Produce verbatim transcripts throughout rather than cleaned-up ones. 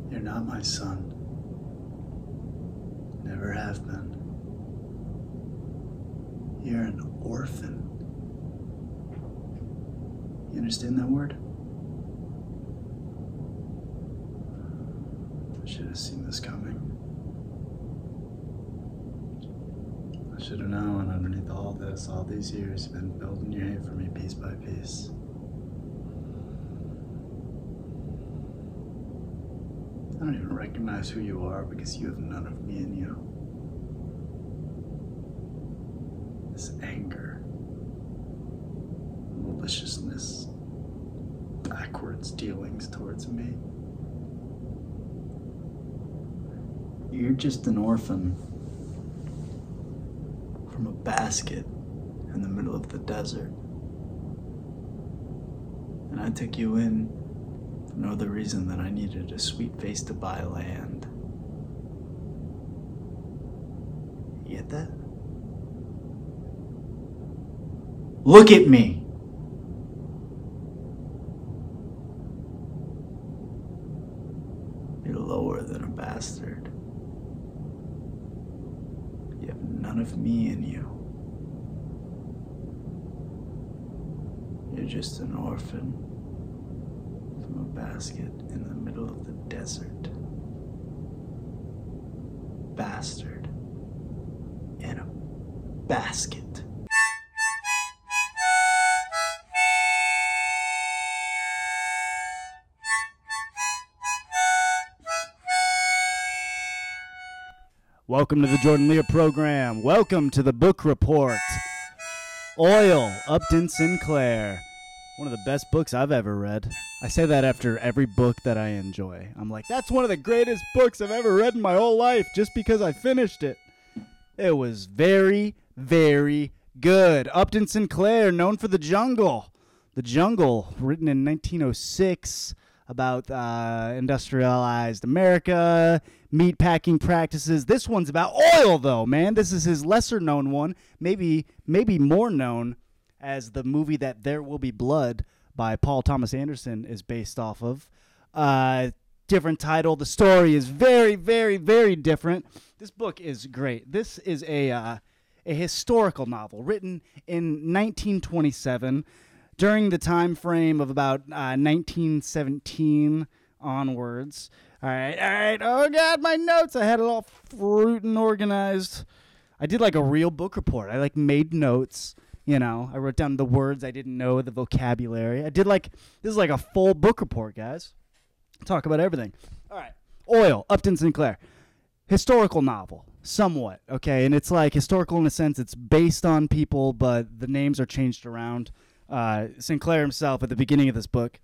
You're not my son. Never have been. You're an orphan. You understand that word? I should have seen this coming. I should have known underneath all this, all these years, you've been building your hate for me piece by piece. I don't even recognize who you are because you have none of me in you. This anger, maliciousness, backwards dealings towards me. You're just an orphan from a basket in the middle of the desert. And I took you in for no other reason than I needed a sweet face to buy land. You get that? Look at me! You're lower than a bastard. You have none of me in you. You're just an orphan from a basket in the middle of the desert. Bastard in a basket. Welcome to the Jordan Lear program. Welcome to the book report. Oil, Upton Sinclair. One of the best books I've ever read. I say that after every book that I enjoy. I'm like, that's one of the greatest books I've ever read in my whole life just because I finished it. It was very, very good. Upton Sinclair, known for The Jungle. The Jungle, written in nineteen oh six, about uh, industrialized America, meat packing practices. This one's about oil, though, man. This is his lesser-known one, maybe maybe more known as the movie that There Will Be Blood by Paul Thomas Anderson is based off of. Uh, different title. The story is very, very, very different. This book is great. This is a uh, a historical novel written in nineteen twenty-seven. During the time frame of about uh, nineteen seventeen onwards. All right, all right. Oh, God, my notes. I had it all fruit and organized. I did like a real book report. I like made notes, you know. I wrote down the words I didn't know, the vocabulary. I did like, this is like a full book report, guys. Talk about everything. All right. Oil, Upton Sinclair. Historical novel, somewhat, okay? And it's like historical in a sense. It's based on people, but the names are changed around. Uh, Sinclair himself, at the beginning of this book,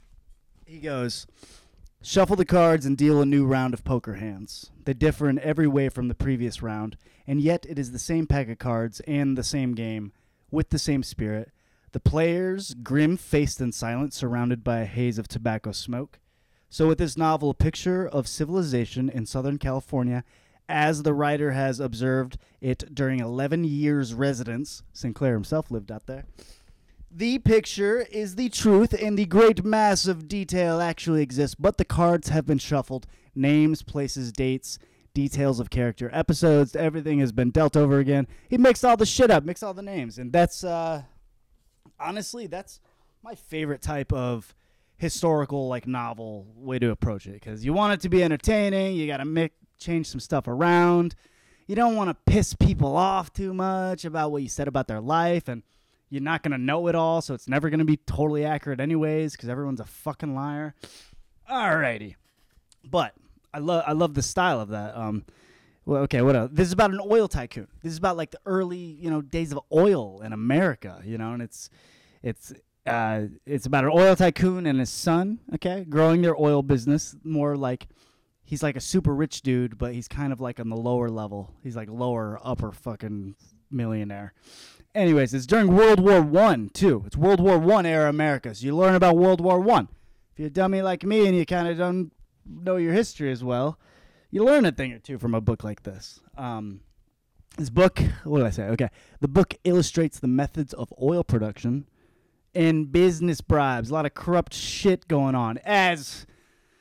he goes, shuffle the cards and deal a new round of poker hands. They differ in every way from the previous round, and yet it is the same pack of cards and the same game, with the same spirit. The players, grim-faced and silent, surrounded by a haze of tobacco smoke. So with this novel, a picture of civilization in Southern California, as the writer has observed it during eleven years' residence. Sinclair himself lived out there. The picture is the truth, and the great mass of detail actually exists, but the cards have been shuffled. Names, places, dates, details of character, episodes, everything has been dealt over again. He mixed all the shit up, mixed all the names, and that's, uh, honestly, that's my favorite type of historical, like, novel way to approach it, because you want it to be entertaining, you gotta make, change some stuff around, you don't want to piss people off too much about what you said about their life, and you're not going to know it all, so it's never going to be totally accurate anyways, because everyone's a fucking liar. Alrighty. But I love I love the style of that. Um, well, okay, what else? This is about an oil tycoon. This is about, like, the early, you know, days of oil in America, you know, and it's it's uh, it's about an oil tycoon and his son, okay, growing their oil business. More like he's like a super rich dude, but he's kind of like on the lower level. He's like lower, upper fucking millionaire. Anyways, it's during World War One, too. It's World War One era America, so you learn about World War One. If you're a dummy like me and you kind of don't know your history as well, you learn a thing or two from a book like this. Um, this book, what did I say? Okay. The book illustrates the methods of oil production and business bribes. A lot of corrupt shit going on. As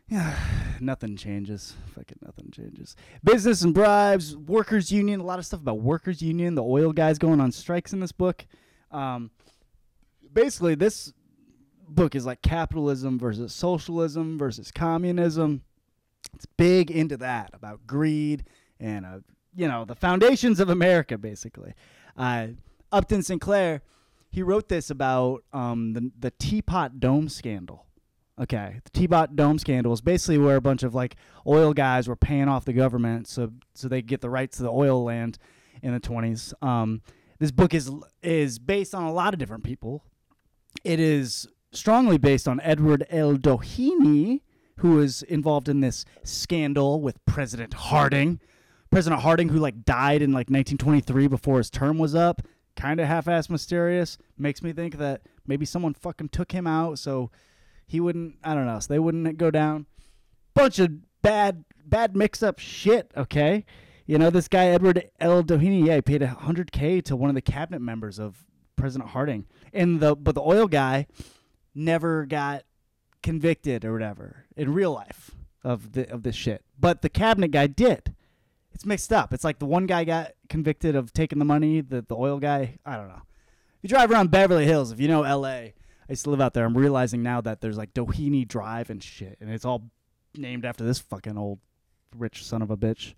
Yeah, nothing changes. Fucking nothing changes. Business and bribes, workers' union, a lot of stuff about workers' union, the oil guys going on strikes in this book. Um, basically, this book is like capitalism versus socialism versus communism. It's big into that, about greed and, uh, you know, the foundations of America, basically. Uh, Upton Sinclair, he wrote this about um, the, the Teapot Dome scandal. Okay, the Teapot Dome scandal is basically where a bunch of, like, oil guys were paying off the government so so they could get the rights to the oil land in the twenties. Um, this book is is based on a lot of different people. It is strongly based on Edward L. Doheny, who was involved in this scandal with President Harding. President Harding, who, like, died in, like, nineteen twenty-three before his term was up. Kind of half-ass mysterious. Makes me think that maybe someone fucking took him out so he wouldn't, I don't know, so they wouldn't go down. Bunch of bad, bad mix-up shit, okay? You know, this guy, Edward L. Doheny, yeah, he paid one hundred K to one of the cabinet members of President Harding. And the But the oil guy never got convicted or whatever in real life of the of this shit. But the cabinet guy did. It's mixed up. It's like the one guy got convicted of taking the money, the, the oil guy, I don't know. If you drive around Beverly Hills, if you know L A, I used to live out there. I'm realizing now that there's like Doheny Drive and shit, and it's all named after this fucking old rich son of a bitch.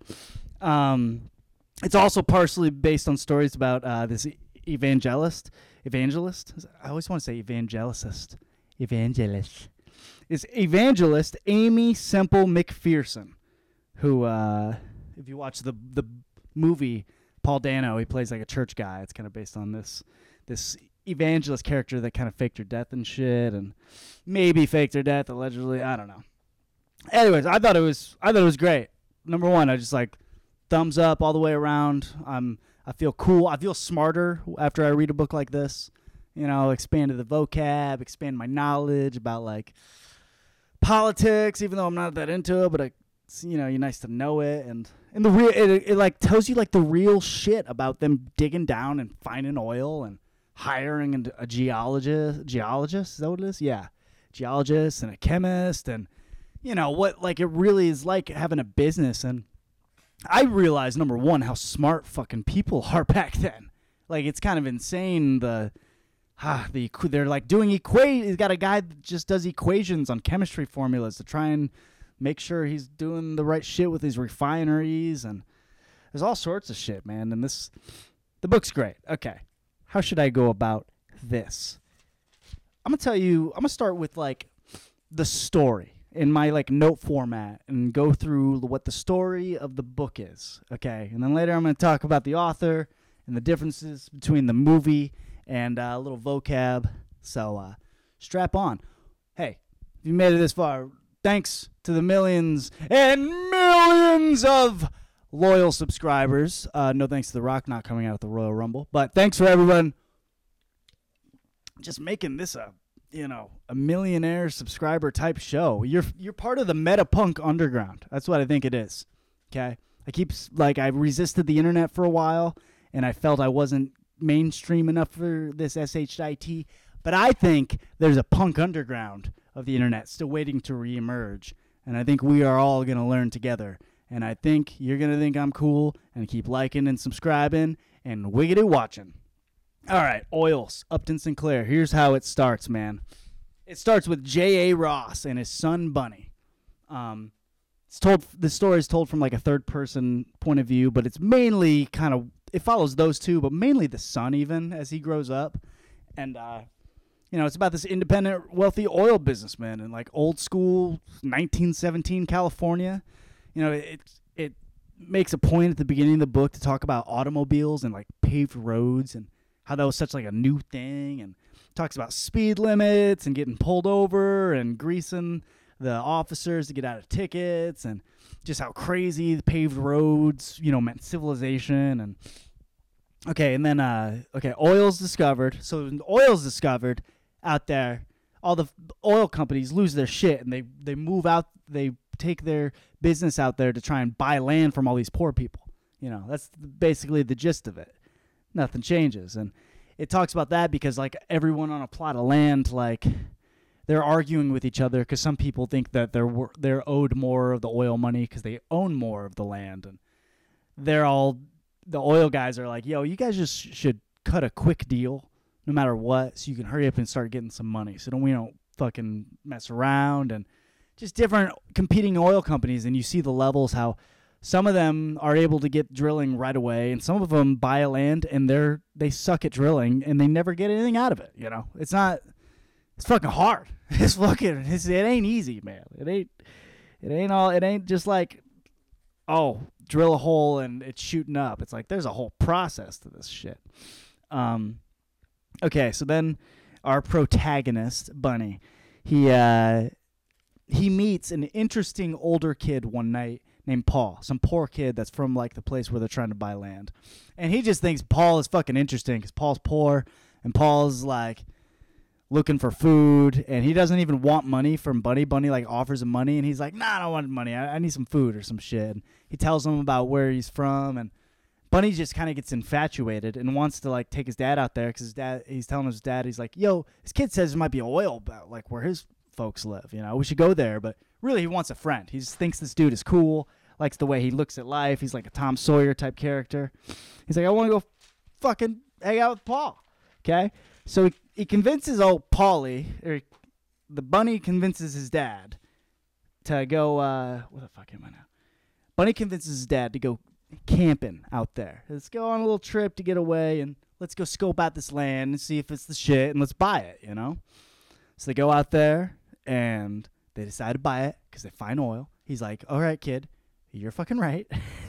Um, it's also partially based on stories about uh, this evangelist. Evangelist? I always want to say evangelicist. Evangelist. Is evangelist Amy Semple McPherson, who, uh, if you watch the the movie Paul Dano, he plays like a church guy. It's kind of based on this this. evangelist character that kind of faked her death and shit, and maybe faked her death allegedly. I don't know. Anyways, I thought it was I thought it was great. Number one, I just like thumbs up all the way around. I'm I feel cool. I feel smarter after I read a book like this. You know, expanded the vocab, expand my knowledge about like politics, even though I'm not that into it. But I, you know, you're nice to know it, and and the real it, it like tells you like the real shit about them digging down and finding oil and hiring a geologist, geologist, is that what it is? Yeah. Geologist and a chemist and, you know, what, like, it really is like having a business. And I realized, number one, how smart fucking people are back then. Like, it's kind of insane, the, ah, the they're, like, doing equations. He's got a guy that just does equations on chemistry formulas to try and make sure he's doing the right shit with his refineries. And there's all sorts of shit, man. And this, the book's great. Okay. How should I go about this? I'm going to tell you, I'm going to start with, like, the story in my, like, note format and go through what the story of the book is, okay? And then later I'm going to talk about the author and the differences between the movie and uh, a little vocab. So uh, strap on. Hey, if you made it this far, thanks to the millions and millions of loyal subscribers. Uh, no thanks to The Rock not coming out at the Royal Rumble. But thanks for everyone just making this a, you know, a millionaire subscriber type show. You're you're part of the Metapunk underground. That's what I think it is. Okay? I keep, like, I resisted the internet for a while, and I felt I wasn't mainstream enough for this S H I T. But I think there's a punk underground of the internet still waiting to reemerge. And I think we are all going to learn together. And I think you're going to think I'm cool and keep liking and subscribing and wiggity watching. All right, oils, Upton Sinclair. Here's how it starts, man. It starts with J A. Ross and his son, Bunny. Um, it's told. The story is told from like a third-person point of view, but it's mainly kind of, it follows those two, but mainly the son even as he grows up. And, uh, you know, it's about this independent, wealthy oil businessman in like old school nineteen seventeen California. You know, it it makes a point at the beginning of the book to talk about automobiles and like paved roads and how that was such like a new thing, and talks about speed limits and getting pulled over and greasing the officers to get out of tickets, and just how crazy the paved roads, you know, meant civilization. And okay, and then uh, okay, oil's discovered. So when oil's discovered out there, all the oil companies lose their shit and they they move out. They take their business out there to try and buy land from all these poor people. You know, that's basically the gist of it. Nothing changes. And it talks about that because, like, everyone on a plot of land, like, they're arguing with each other because some people think that they're wor- they're owed more of the oil money because they own more of the land, and they're all the oil guys are like, yo, you guys just sh- should cut a quick deal no matter what, so you can hurry up and start getting some money, so don't we don't fucking mess around. And just different competing oil companies, and you see the levels, how some of them are able to get drilling right away, and some of them buy a land and they're they suck at drilling and they never get anything out of it. You know, it's not. It's fucking hard. It's fucking. It's, it ain't easy, man. It ain't. It ain't all. It ain't just like, oh, drill a hole and it's shooting up. It's like there's a whole process to this shit. Um. Okay, so then our protagonist, Bunny, he uh, he meets an interesting older kid one night named Paul, some poor kid that's from like the place where they're trying to buy land, and he just thinks Paul is fucking interesting because Paul's poor and Paul's like looking for food, and he doesn't even want money from Bunny. Bunny like offers him money, and he's like, nah, I don't want money. I, I need some food or some shit. And he tells him about where he's from, and Bunny just kind of gets infatuated and wants to like take his dad out there because his dad, he's telling his dad, he's like, yo, this kid says there might be oil about like where his folks live. You know, we should go there. But really, he wants a friend. He just thinks this dude is cool, likes the way he looks at life. He's like a Tom Sawyer type character. He's like, I want to go fucking hang out with Paul. Okay, so he, he convinces old Paulie, or the Bunny convinces his dad to go, uh, where the fuck am I now? Bunny convinces his dad to go camping out there. Let's go on a little trip to get away, and let's go scope out this land and see if it's the shit, and let's buy it, you know? So they go out there, and they decide to buy it because they find oil. He's like, all right, kid, you're fucking right.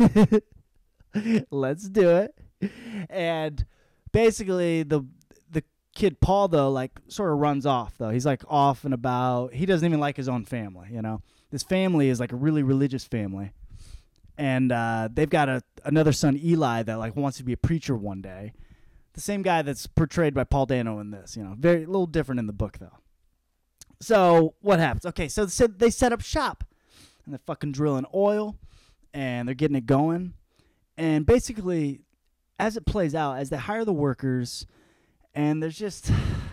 Let's do it. And basically, the the kid Paul, though, like, sort of runs off, though. He's, like, off and about. He doesn't even like his own family, you know? This family is, like, a really religious family. And uh, they've got a another son, Eli, that, like, wants to be a preacher one day. The same guy that's portrayed by Paul Dano in this, you know? Very, a little different in the book, though. So, what happens? Okay, so they set up shop. And they're fucking drilling oil. And they're getting it going. And basically, as it plays out, as they hire the workers, and there's just...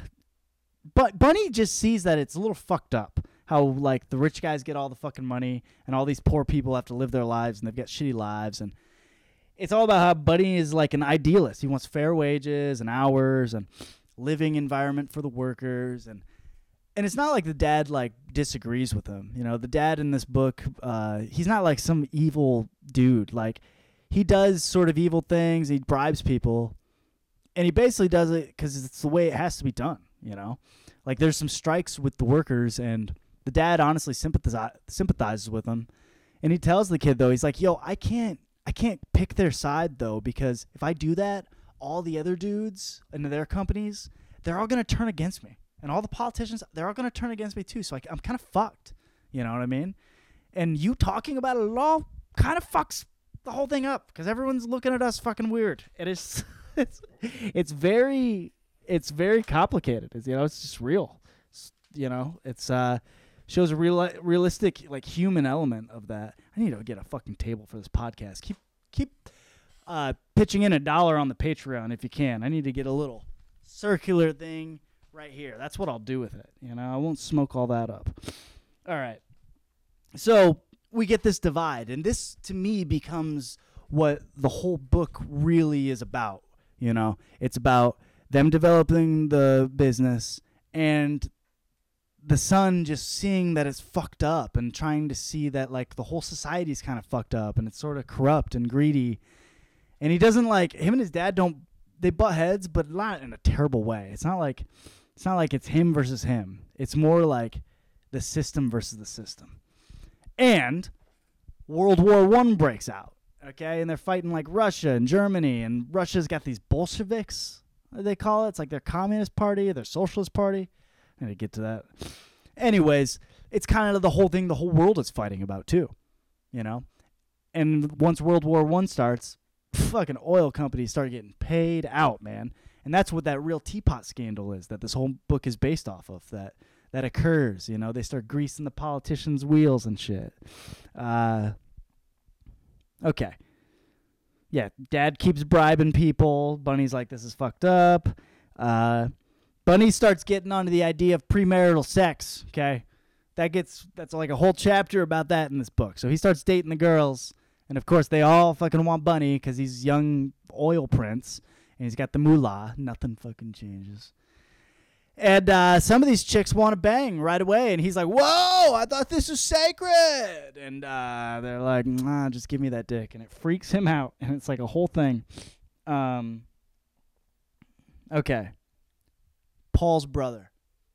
But Bunny just sees that it's a little fucked up. How, like, the rich guys get all the fucking money, and all these poor people have to live their lives, and they've got shitty lives. And it's all about how Bunny is, like, an idealist. He wants fair wages and hours and living environment for the workers. And and it's not like the dad, like, disagrees with him. You know, the dad in this book, uh, he's not, like, some evil dude. Like, he does sort of evil things. He bribes people. And he basically does it because it's the way it has to be done, you know? Like, there's some strikes with the workers, and the dad honestly sympathize, sympathizes with them. And he tells the kid, though, he's like, yo, I can't I can't pick their side, though, because if I do that, all the other dudes in their companies, they're all going to turn against me. And all the politicians, they're all going to turn against me, too. So I, I'm kind of fucked. You know what I mean? And you talking about it at all kind of fucks the whole thing up because everyone's looking at us fucking weird. It is, it's, it's very, it's very complicated. It's, you know, it's just real. It's, you know, it's, uh, shows a real, realistic, like, human element of that. I need to get a fucking table for this podcast. Keep, keep, uh, pitching in a dollar on the Patreon if you can. I need to get a little circular thing right here. That's what I'll do with it. You know, I won't smoke all that up. All right. So we get this divide, and this to me becomes what the whole book really is about. You know, it's about them developing the business and the son just seeing that it's fucked up and trying to see that, like, the whole society is kind of fucked up and it's sort of corrupt and greedy. And he doesn't, like, him and his dad don't, they butt heads, but not in a terrible way. It's not like, it's not like it's him versus him. It's more like the system versus the system. And World War One breaks out, okay? And they're fighting, like, Russia and Germany, and Russia's got these Bolsheviks, they call it. It's like their communist party, their socialist party. I'm going to get to that. Anyways, it's kind of the whole thing the whole world is fighting about, too, you know? And once World War One starts, fucking oil companies start getting paid out, man. And that's what that real teapot scandal is that this whole book is based off of, that that occurs, you know? They start greasing the politicians' wheels and shit. Uh, okay. Yeah, dad keeps bribing people. Bunny's like, this is fucked up. Uh, Bunny starts getting onto the idea of premarital sex, okay? That gets, that's like a whole chapter about that in this book. So he starts dating the girls, and of course they all fucking want Bunny because he's young oil prince, and he's got the moolah. Nothing fucking changes. And uh, some of these chicks want to bang right away, and he's like, whoa, I thought this was sacred. And uh, they're like, nah, just give me that dick. And it freaks him out, and it's like a whole thing. Um, okay. Paul's brother.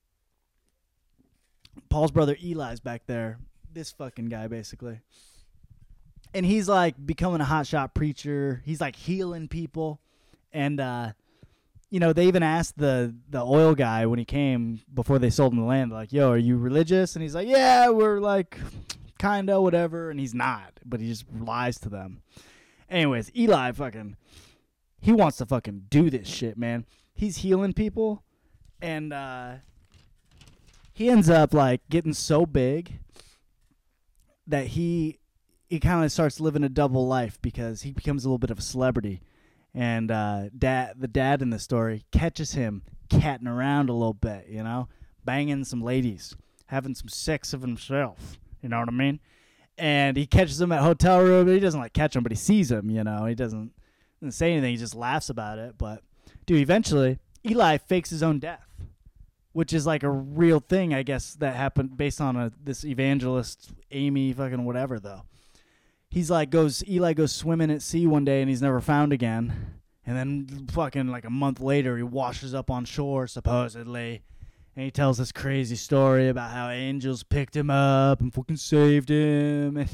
Paul's brother Eli's back there. This fucking guy, basically. And he's like becoming a hotshot preacher. He's like healing people. And, uh, you know, they even asked the, the oil guy when he came before they sold him the land, like, yo, are you religious? And he's like, yeah, we're like kind of whatever. And he's not, but he just lies to them. Anyways, Eli fucking, he wants to fucking do this shit, man. He's healing people. And uh, he ends up like getting so big that he he kind of starts living a double life because he becomes a little bit of a celebrity. And uh, dad, the dad in the story catches him catting around a little bit, you know, banging some ladies, having some sex of himself. You know what I mean? And he catches him at a hotel room. He doesn't like catch him, but he sees him. You know, he doesn't, doesn't say anything. He just laughs about it. But dude, eventually Eli fakes his own death, which is like a real thing, I guess, that happened based on a, this evangelist, Amy fucking whatever, though. He's like, goes, Eli goes swimming at sea one day and he's never found again. And then fucking like a month later, he washes up on shore, supposedly. And he tells this crazy story about how angels picked him up and fucking saved him. And,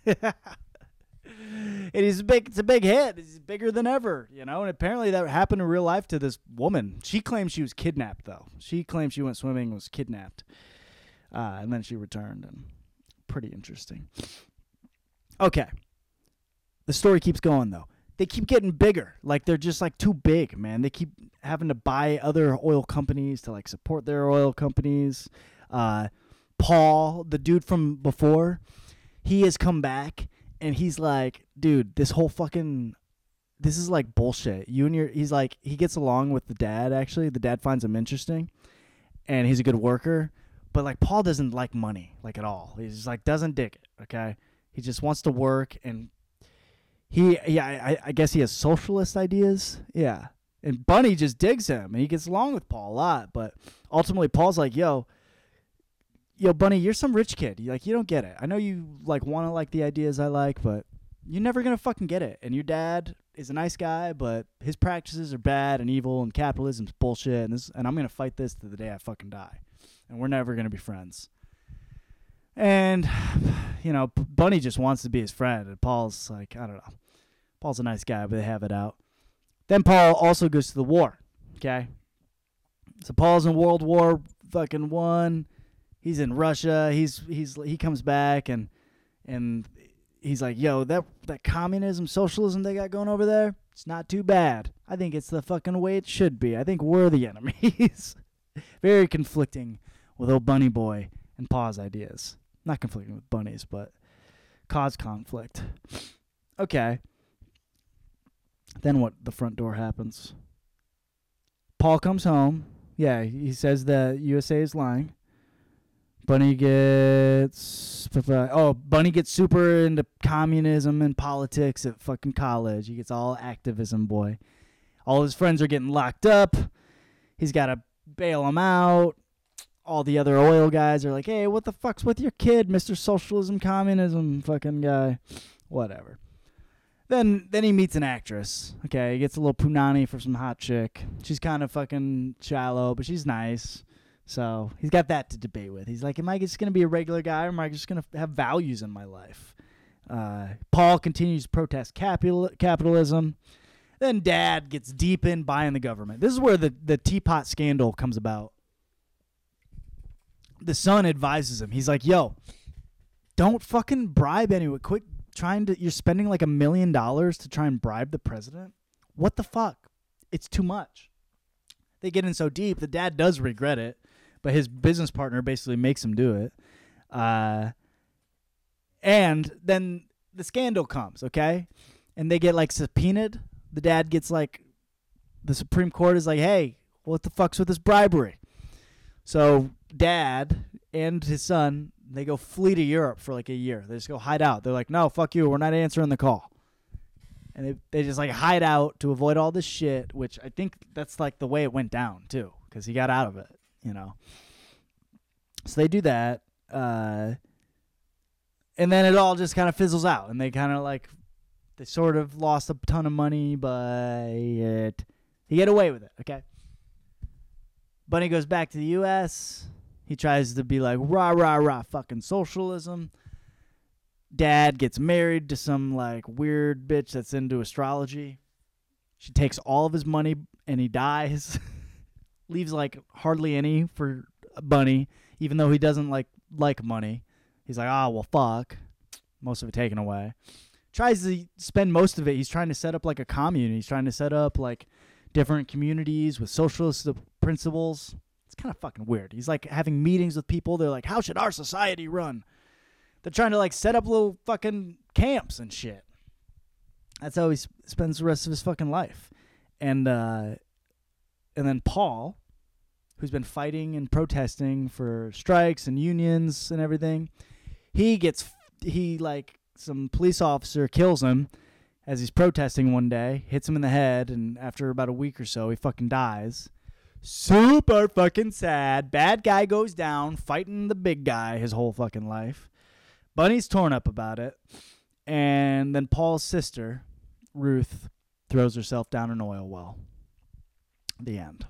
and he's a big, it's a big hit. He's bigger than ever, you know. And apparently that happened in real life to this woman. She claims she was kidnapped, though. She claims she went swimming and was kidnapped. Uh, and then she returned. And pretty interesting. Okay. The story keeps going, though. They keep getting bigger. Like, they're just, like, too big, man. They keep having to buy other oil companies to, like, support their oil companies. Uh, Paul, the dude from before, he has come back, and he's like, dude, this whole fucking, this is, like, bullshit. You and your, he's like, he gets along with the dad, actually. The dad finds him interesting, and he's a good worker. But, like, Paul doesn't like money, like, at all. He's just, like, doesn't dig it, okay? He just wants to work, and he, yeah, I, I guess he has socialist ideas. Yeah. And Bunny just digs him, and he gets along with Paul a lot. But ultimately, Paul's like, yo, yo, Bunny, you're some rich kid. You like, you don't get it. I know you, like, want to like the ideas I like, but you're never going to fucking get it. And your dad is a nice guy, but his practices are bad and evil, and capitalism's bullshit, and, this, and I'm going to fight this to the day I fucking die. And we're never going to be friends. And, you know, Bunny just wants to be his friend. And Paul's like, I don't know. Paul's a nice guy, but they have it out. Then Paul also goes to the war, okay? So Paul's in World War fucking one. He's in Russia. He's he's he comes back and and he's like, yo, that that communism, socialism they got going over there, it's not too bad. I think it's the fucking way it should be. I think we're the enemies. Very conflicting with old Bunny Boy and Paul's ideas. Not conflicting with bunnies, but cause conflict. Okay. Then what? The front door happens. Paul comes home. Yeah, he says that U S A is lying. Bunny gets... Oh, Bunny gets super into communism and politics at fucking college. He gets all activism, boy. All his friends are getting locked up. He's got to bail them out. All the other oil guys are like, hey, what the fuck's with your kid, Mister Socialism, Communism fucking guy? Whatever. Then then he meets an actress. Okay, he gets a little punani for some hot chick. She's kind of fucking shallow, but she's nice. So he's got that to debate with. He's like, am I just going to be a regular guy, or am I just going to have values in my life? Uh, Paul continues to protest capital, capitalism. Then Dad gets deep in buying the government. This is where the, the teapot scandal comes about. The son advises him. He's like, yo, don't fucking bribe anyone. Quit trying to, you're spending like a million dollars to try and bribe the president. What the fuck? It's too much. They get in so deep. The dad does regret it, but his business partner basically makes him do it. Uh, and then the scandal comes, okay? And they get like subpoenaed. The dad gets like, the Supreme Court is like, hey, what the fuck's with this bribery? So dad and his son, they go flee to Europe for like a year. They just go hide out. They're like, no, fuck you. We're not answering the call. And they they just like hide out to avoid all this shit, which I think that's like the way it went down too, because he got out of it, you know. So they do that. Uh, and then it all just kind of fizzles out. And they kind of like, they sort of lost a ton of money, but it, he get away with it, okay? Bunny goes back to the U S He tries to be like, rah, rah, rah, fucking socialism. Dad gets married to some like weird bitch that's into astrology. She takes all of his money and he dies. Leaves like hardly any for Bunny, even though he doesn't like like money. He's like, ah, oh, well, fuck. Most of it taken away. Tries to spend most of it. He's trying to set up like a commune. He's trying to set up like different communities with socialist principles. It's kind of fucking weird. He's like having meetings with people. They're like, how should our society run? They're trying to like set up little fucking camps and shit. That's how he sp- spends the rest of his fucking life. And uh, and then Paul, who's been fighting and protesting for strikes and unions and everything, he gets he like some police officer kills him as he's protesting one day, hits him in the head, and after about a week or so, he fucking dies. Super fucking sad. Bad guy goes down fighting the big guy his whole fucking life. Bunny's torn up about it. And then Paul's sister, Ruth, throws herself down an oil well. The end.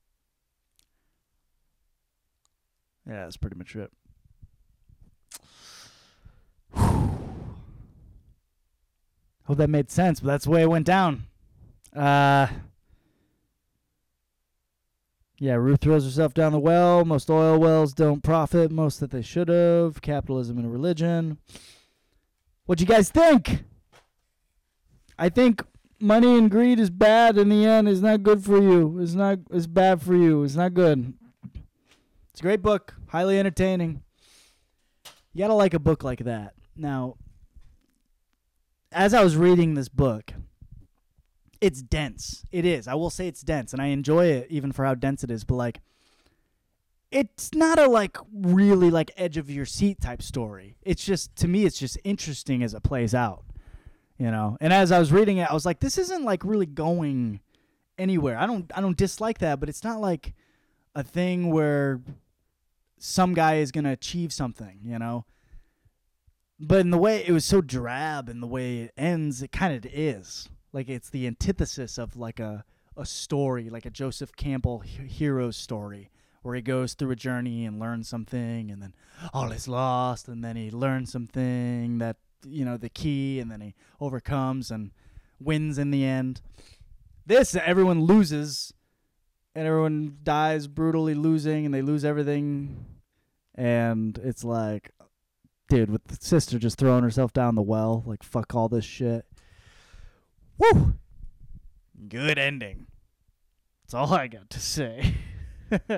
Yeah, that's pretty much it. Hope that made sense, but that's the way it went down. Uh, yeah, Ruth throws herself down the well. Most oil wells don't profit. Most that they should have. Capitalism and religion. What'd you guys think? I think money and greed is bad in the end. It's not good for you. It's not. It's bad for you. It's not good. It's a great book. Highly entertaining. You gotta like a book like that. Now, as I was reading this book, it's dense. It is. I will say it's dense, and I enjoy it even for how dense it is. But like, it's not a like really like edge of your seat type story. It's just, to me, it's just interesting as it plays out, you know. And as I was reading it, I was like, this isn't like really going anywhere. I don't I don't dislike that, but it's not like a thing where some guy is gonna achieve something, you know. But in the way it was so drab, in the way it ends, it kind of is. Like, it's the antithesis of like a, a story, like a Joseph Campbell he- hero story, where he goes through a journey and learns something, and then all is lost, and then he learns something that, you know, the key, and then he overcomes and wins in the end. This, everyone loses, and everyone dies brutally losing, and they lose everything, and it's like, dude, with the sister just throwing herself down the well, like, fuck all this shit. Woo! Good ending. That's all I got to say. um, that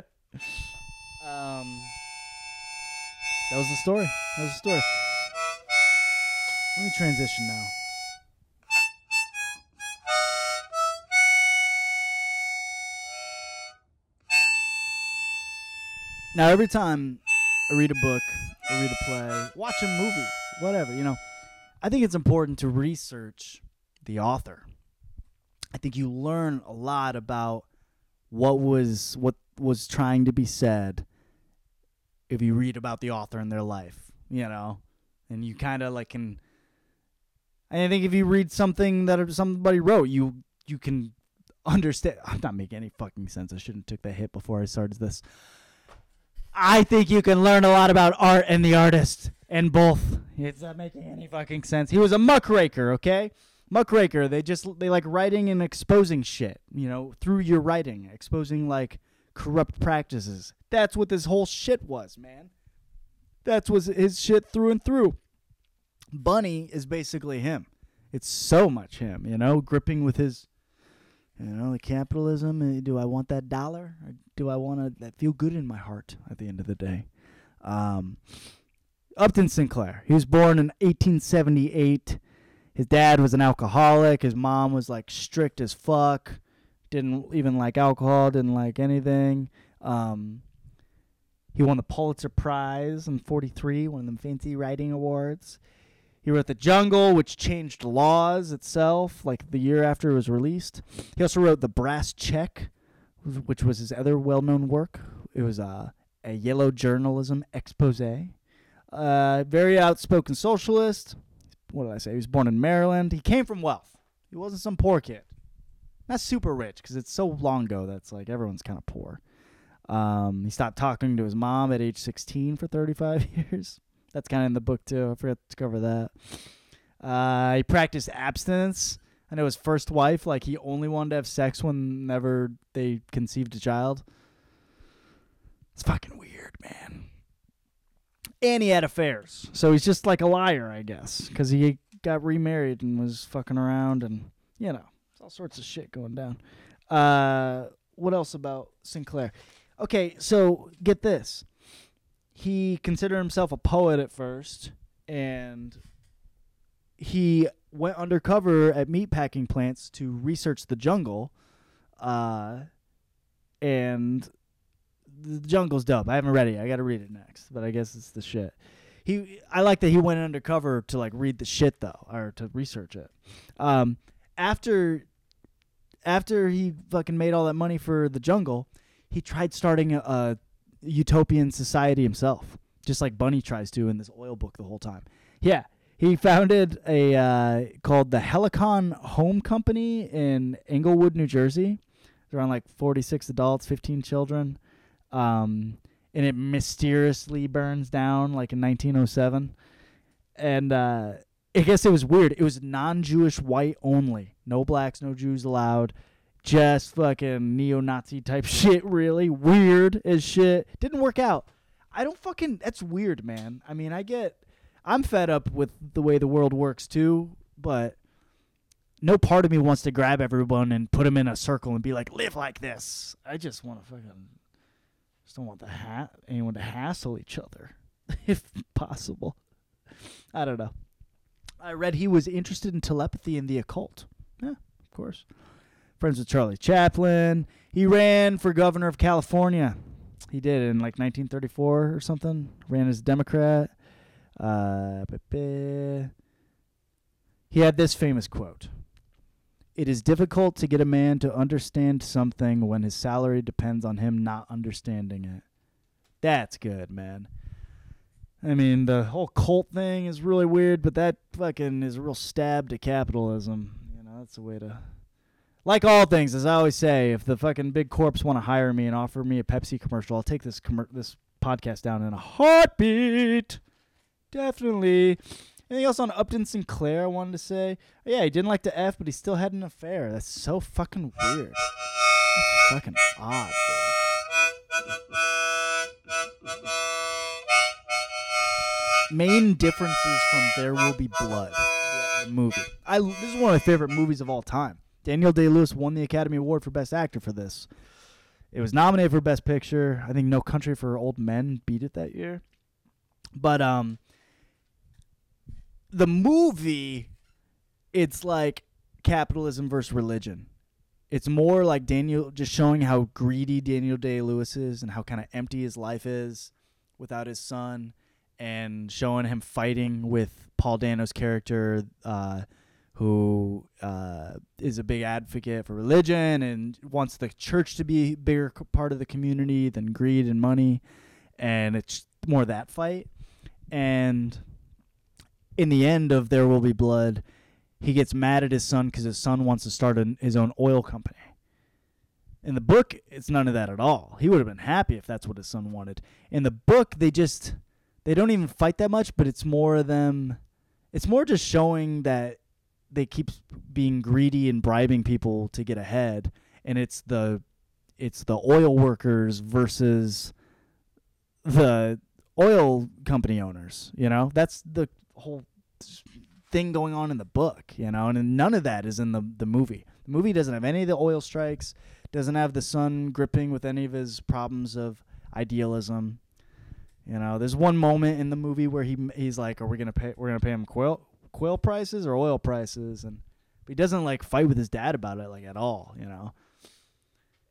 was the story. That was the story. Let me transition now. Now, every time I read a book, or read a play, watch a movie, whatever, you know, I think it's important to research the author. I think you learn a lot about what was what was trying to be said if you read about the author and their life, you know, and you kind of like can. I think if you read something that somebody wrote, you you can understand. I'm not making any fucking sense. I shouldn't have took that hit before I started this. I think you can learn a lot about art and the artist, and both. It's not making any fucking sense. He was a muckraker, okay? Muckraker, they just, they like writing and exposing shit, you know, through your writing, exposing like corrupt practices. That's what this whole shit was, man. That's was his shit through and through. Bunny is basically him. It's so much him, you know, gripping with his, you know, the capitalism. Do I want that dollar, or do I want to that feel good in my heart at the end of the day? Um, Upton Sinclair. He was born in eighteen seventy-eight. His dad was an alcoholic. His mom was like strict as fuck. Didn't even like alcohol, didn't like anything. Um, he won the Pulitzer Prize in forty-three, one of them fancy writing awards. He wrote The Jungle, which changed laws itself, like the year after it was released. He also wrote The Brass Check, which was his other well-known work. It was uh, a yellow journalism expose. Uh, very outspoken socialist. What did I say? He was born in Maryland. He came from wealth. He wasn't some poor kid. Not super rich, because it's so long ago that's like everyone's kind of poor. Um, he stopped talking to his mom at age sixteen for thirty-five years. That's kind of in the book, too. I forgot to cover that. Uh, he practiced abstinence. I know his first wife, like, he only wanted to have sex whenever they conceived a child. It's fucking weird, man. And he had affairs. So he's just like a liar, I guess, because he got remarried and was fucking around and, you know, all sorts of shit going down. Uh, what else about Sinclair? Okay, so get this. He considered himself a poet at first, and he went undercover at meatpacking plants to research the jungle, uh, and the jungle's dope. I haven't read it. I got to read it next, but I guess it's the shit. He, I like that he went undercover to like read the shit though, or to research it. Um, after, after he fucking made all that money for the jungle, he tried starting a, a utopian society himself, just like Bunny tries to in this oil book the whole time. Yeah, he founded a uh, called the Helicon Home Company in Englewood, New Jersey. There's around like forty-six adults, fifteen children, um, and it mysteriously burns down like in nineteen oh seven. And uh, I guess it was weird. It was non-Jewish white only, no blacks, no Jews allowed. Just fucking neo-Nazi type shit, really. Weird as shit. Didn't work out. I don't fucking... That's weird, man. I mean, I get... I'm fed up with the way the world works, too, but no part of me wants to grab everyone and put them in a circle and be like, live like this. I just want to fucking... just don't want the ha- anyone to hassle each other, if possible. I don't know. I read he was interested in telepathy and the occult. Yeah, of course. Friends with Charlie Chaplin. He ran for governor of California. He did in like nineteen thirty-four or something. Ran as a Democrat. Uh, he had this famous quote. It is difficult to get a man to understand something when his salary depends on him not understanding it. That's good, man. I mean, the whole cult thing is really weird, but that fucking is a real stab to capitalism. You know, that's a way to... Like all things, as I always say, if the fucking big corps want to hire me and offer me a Pepsi commercial, I'll take this com- this podcast down in a heartbeat. Definitely. Anything else on Upton Sinclair I wanted to say? Oh, yeah, he didn't like to F, but he still had an affair. That's so fucking weird. That's fucking odd, bro. Main differences from There Will Be Blood, the movie. I, this is one of my favorite movies of all time. Daniel Day-Lewis won the Academy Award for Best Actor for this. It was nominated for Best Picture. I think No Country for Old Men beat it that year. But um, the movie, it's like capitalism versus religion. It's more like Daniel, just showing how greedy Daniel Day-Lewis is and how kind of empty his life is without his son, and showing him fighting with Paul Dano's character, uh, who uh, is a big advocate for religion and wants the church to be a bigger part of the community than greed and money. And it's more that fight. And in the end of There Will Be Blood, he gets mad at his son because his son wants to start an, his own oil company. In the book, it's none of that at all. He would have been happy if that's what his son wanted. In the book, they just, they don't even fight that much, but it's more them, it's more just showing that they keep being greedy and bribing people to get ahead, and it's the it's the oil workers versus the oil company owners. You know, that's the whole thing going on in the book. You know, and none of that is in the the movie. The movie doesn't have any of the oil strikes, doesn't have the son gripping with any of his problems of idealism. You know, there's one moment in the movie where he he's like, "Are we gonna pay? We're gonna pay him quill." Quill prices or oil prices, and but he doesn't like fight with his dad about it like at all, you know.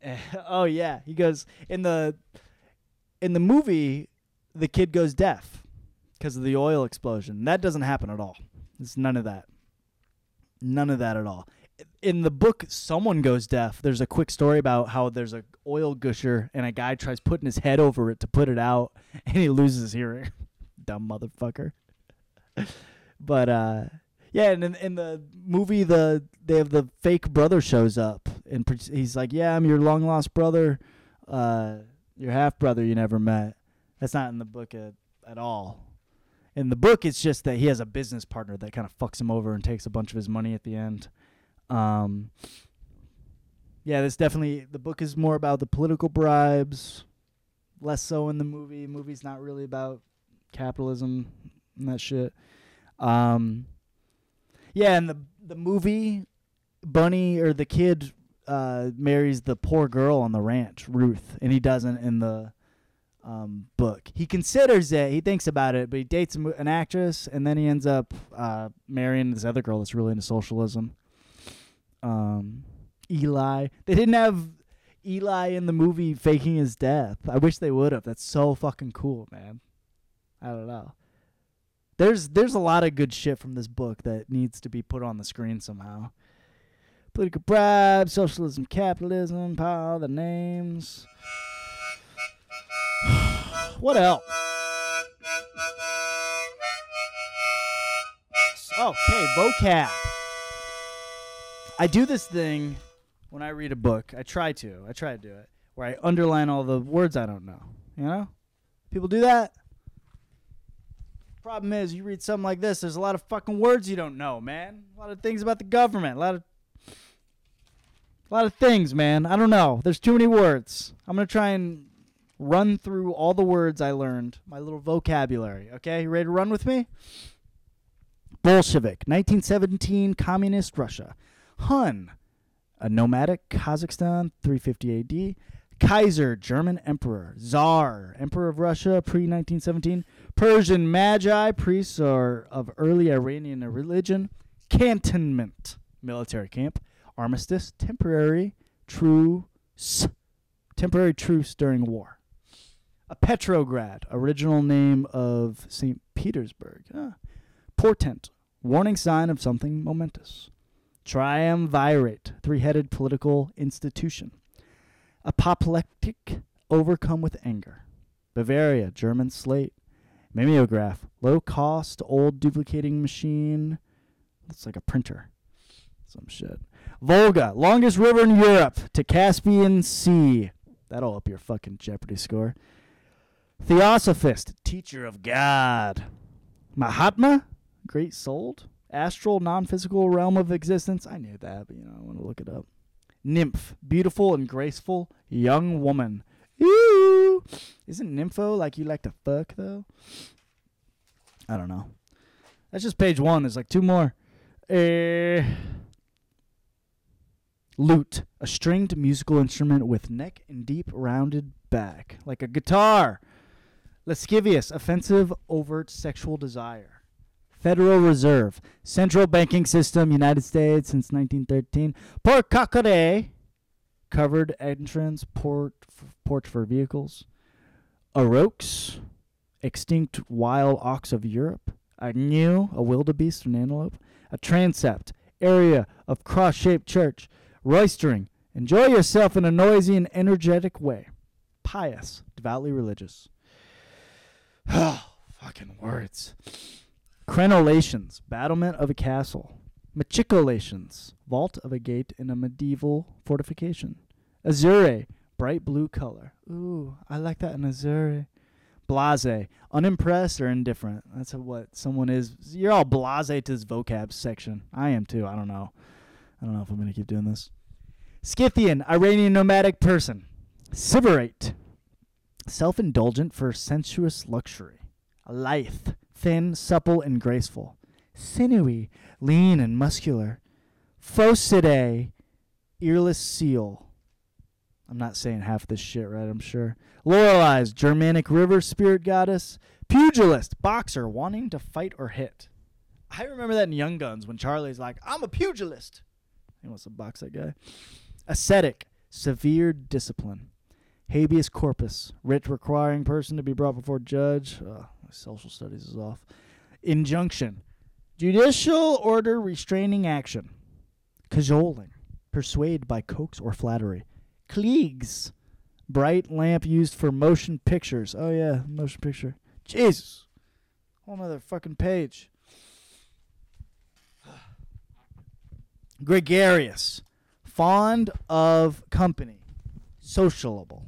Oh yeah, he goes in the in the movie. The kid goes deaf because of the oil explosion. That doesn't happen at all. It's none of that. None of that at all. In the book, someone goes deaf. There's a quick story about how there's a oil gusher and a guy tries putting his head over it to put it out, and he loses his hearing. Dumb motherfucker. But uh, yeah, and in, in the movie, the they have the fake brother shows up, and he's like, "Yeah, I'm your long lost brother, uh, your half brother you never met." That's not in the book at, at all. In the book, it's just that he has a business partner that kind of fucks him over and takes a bunch of his money at the end. Um, yeah, this definitely, the book is more about the political bribes, less so in the movie. The movie's not really about capitalism and that shit. Um, yeah, and the the movie, Bunny, or the kid, uh, marries the poor girl on the ranch, Ruth, and he doesn't in the um, book. He considers it, he thinks about it, but he dates a, an actress, and then he ends up uh, marrying this other girl that's really into socialism. Um, Eli. They didn't have Eli in the movie faking his death. I wish they would have. That's so fucking cool, man. I don't know. There's there's a lot of good shit from this book that needs to be put on the screen somehow. Political bribe, socialism, capitalism, power, the names. What else? Okay, vocab. I do this thing when I read a book. I try to. I try to do it. Where I underline all the words I don't know. You know? People do that? Problem is, you read something like this, there's a lot of fucking words you don't know, man. A lot of things about the government. A lot of a lot of things, man. I don't know. There's too many words. I'm going to try and run through all the words I learned. My little vocabulary. Okay? You ready to run with me? Bolshevik, nineteen seventeen, Communist Russia. Hun, a nomadic Kazakhstan, three fifty A D. Kaiser, German emperor. Tsar, emperor of Russia, pre nineteen seventeen. Persian magi, priests are of early Iranian religion. Cantonment, military camp. Armistice, temporary truce, temporary truce during war. A Petrograd, original name of Saint Petersburg. Ah. Portent, warning sign of something momentous. Triumvirate, three-headed political institution. Apoplectic, overcome with anger. Bavaria, German slate. Mimeograph, low-cost, old duplicating machine. Looks like a printer. Some shit. Volga, longest river in Europe to Caspian Sea. That'll up your fucking Jeopardy score. Theosophist, teacher of God. Mahatma, great souled. Astral, non-physical realm of existence. I knew that, but you know, I want to look it up. Nymph, beautiful and graceful young woman. Ew. Isn't nympho like you like to fuck, though? I don't know. That's just page one. There's like two more. Uh, lute, a stringed musical instrument with neck and deep rounded back, like a guitar. Lascivious, offensive, overt sexual desire. Federal Reserve, central banking system, United States since nineteen thirteen. Port Coqueret, covered entrance, port f- porch for vehicles. Aurochs, extinct wild ox of Europe. A gnu, a wildebeest, an antelope. A transept, area of cross-shaped church. Roistering, enjoy yourself in a noisy and energetic way. Pious, devoutly religious. Oh, fucking words. Crenolations, battlement of a castle. Machicolations, vault of a gate in a medieval fortification. Azure, bright blue color. Ooh, I like that in azure. Blase, unimpressed or indifferent. That's what someone is. You're all blase to this vocab section. I am too. I don't know. I don't know if I'm going to keep doing this. Scythian, Iranian nomadic person. Sybarite, self-indulgent for sensuous luxury. Lithe, thin, supple, and graceful. Sinewy, lean and muscular. Phocidae, earless seal. I'm not saying half this shit right, I'm sure. Loreley's, Germanic river spirit goddess. Pugilist, boxer, wanting to fight or hit. I remember that in Young Guns when Charlie's like, I'm a pugilist. He wants to box that guy. Ascetic, severe discipline. Habeas corpus, writ requiring person to be brought before judge. Uh, my social studies is off. Injunction, judicial order restraining action. Cajoling, persuade by coax or flattery. Klieg's, bright lamp used for motion pictures. Oh yeah, motion picture. Jesus, whole nother fucking page. Gregarious, fond of company, sociable.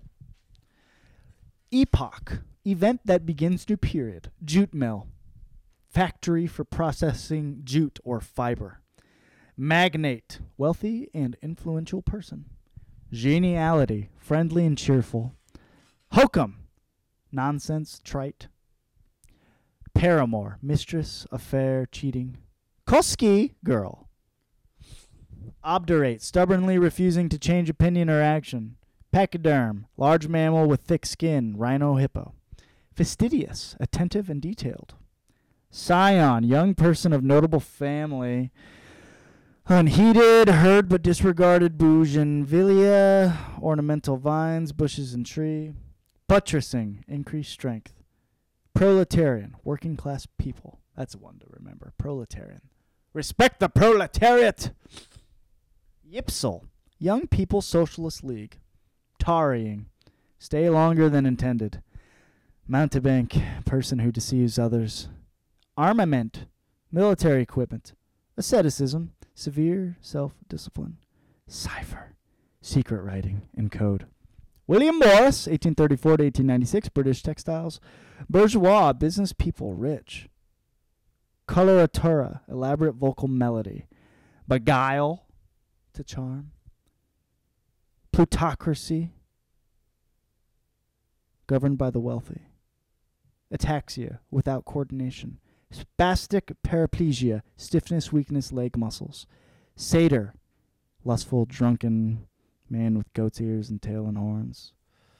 Epoch, event that begins new period. Jute mill, factory for processing jute or fiber. Magnate, wealthy and influential person. Geniality, friendly and cheerful. Hokum, nonsense, trite. Paramour, mistress, affair, cheating. Koski, girl. Obdurate, stubbornly refusing to change opinion or action. Pachyderm, large mammal with thick skin, rhino hippo. Fastidious, attentive and detailed. Scion, young person of notable family. Unheeded, heard but disregarded bougainvillea, ornamental vines, bushes and tree. Buttressing, increased strength. Proletarian, working class people. That's one to remember. Proletarian. Respect the proletariat! Yipsel, Young People Socialist League. Tarrying, stay longer than intended. Mountebank, person who deceives others. Armament, military equipment. Asceticism, severe self-discipline. Cipher, secret writing and code. William Morris, eighteen thirty-four to eighteen ninety-six, British textiles. Bourgeois, business people, rich. Coloratura, elaborate vocal melody. Beguile, to charm. Plutocracy, governed by the wealthy. Ataxia, without coordination. Spastic paraplegia, stiffness, weakness, leg muscles. Satyr, lustful, drunken man with goat's ears and tail and horns.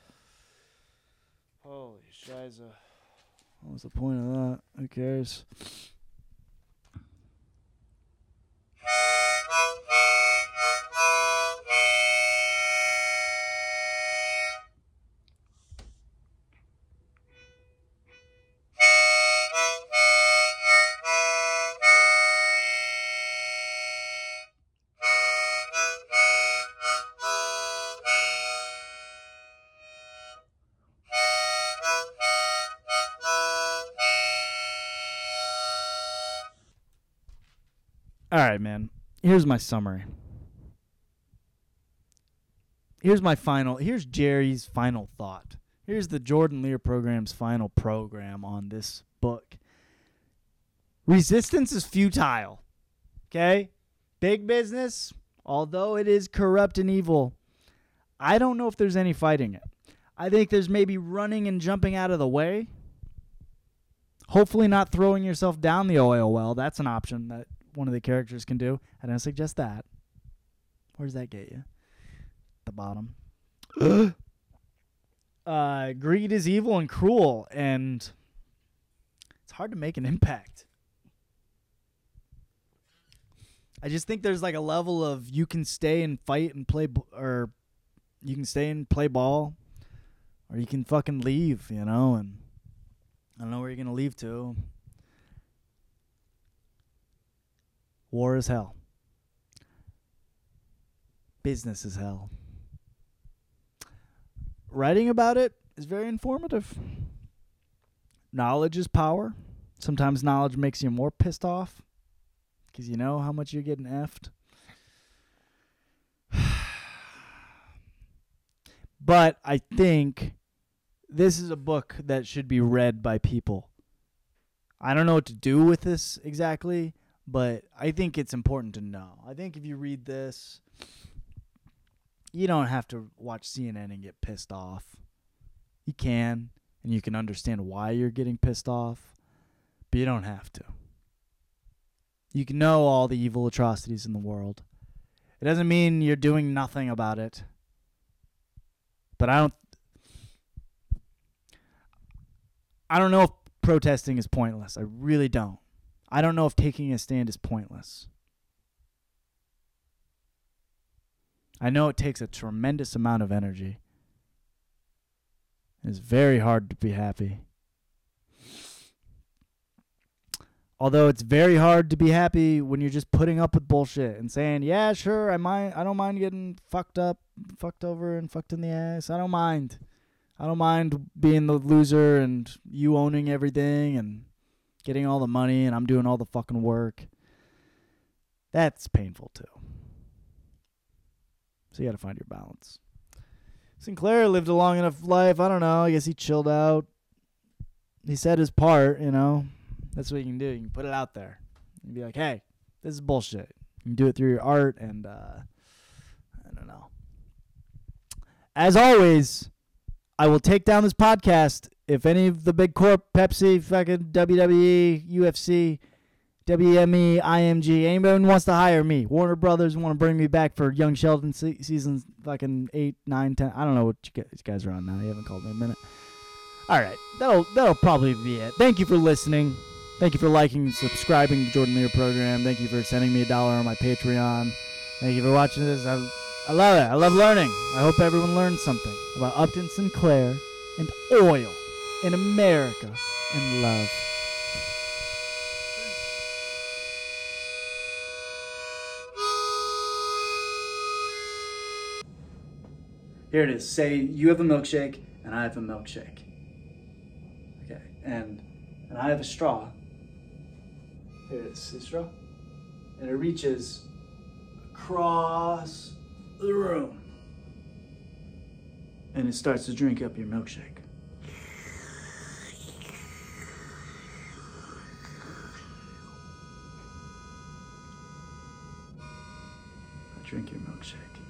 Holy shiza. What was the point of that? Who cares? All right, man. Here's my summary. Here's my final. Here's Jerry's final thought. Here's the Jordan Lear program's final program on this book. Resistance is futile. Okay? Big business, although it is corrupt and evil, I don't know if there's any fighting it. I think there's maybe running and jumping out of the way. Hopefully not throwing yourself down the oil well. That's an option that one of the characters can do. I don't suggest that. Where does that get you? The bottom. uh, greed is evil and cruel, and it's hard to make an impact. I just think there's like a level of you can stay and fight and play, b- or you can stay and play ball, or you can fucking leave, you know, and I don't know where you're going to leave to. War is hell. Business is hell. Writing about it is very informative. Knowledge is power. Sometimes knowledge makes you more pissed off because you know how much you're getting effed. But I think this is a book that should be read by people. I don't know what to do with this exactly, but I think it's important to know. I think if you read this, you don't have to watch C N N and get pissed off. You can, and you can understand why you're getting pissed off, but you don't have to. You can know all the evil atrocities in the world. It doesn't mean you're doing nothing about it. But I don't I don't know if protesting is pointless. I really don't. I don't know if taking a stand is pointless. I know it takes a tremendous amount of energy. It's very hard to be happy. Although it's very hard to be happy when you're just putting up with bullshit and saying, yeah, sure, I mind, I don't mind getting fucked up, fucked over and fucked in the ass. I don't mind. I don't mind being the loser and you owning everything and getting all the money and I'm doing all the fucking work. That's painful too. So you got to find your balance. Sinclair lived a long enough life. I don't know. I guess he chilled out. He said his part, you know. That's what you can do. You can put it out there. You can be like, hey, this is bullshit. You can do it through your art and, uh, I don't know. As always, I will take down this podcast if any of the big corp, Pepsi, fucking W W E, U F C, W M E, I M G, anybody wants to hire me, Warner Brothers want to bring me back for Young Sheldon se- seasons fucking eight, nine, ten. I don't know what you guys are on now. You haven't called me in a minute. All right. That'll, that'll probably be it. Thank you for listening. Thank you for liking and subscribing to the Jordan Lear program. Thank you for sending me a dollar on my Patreon. Thank you for watching this. I, I love it. I love learning. I hope everyone learned something about Upton Sinclair and oil in America and love. Here it is. Say you have a milkshake and I have a milkshake. Okay. And and I have a straw. Here it is. See the straw? And it reaches across the room. And it starts to drink up your milkshake. I drink your milkshake.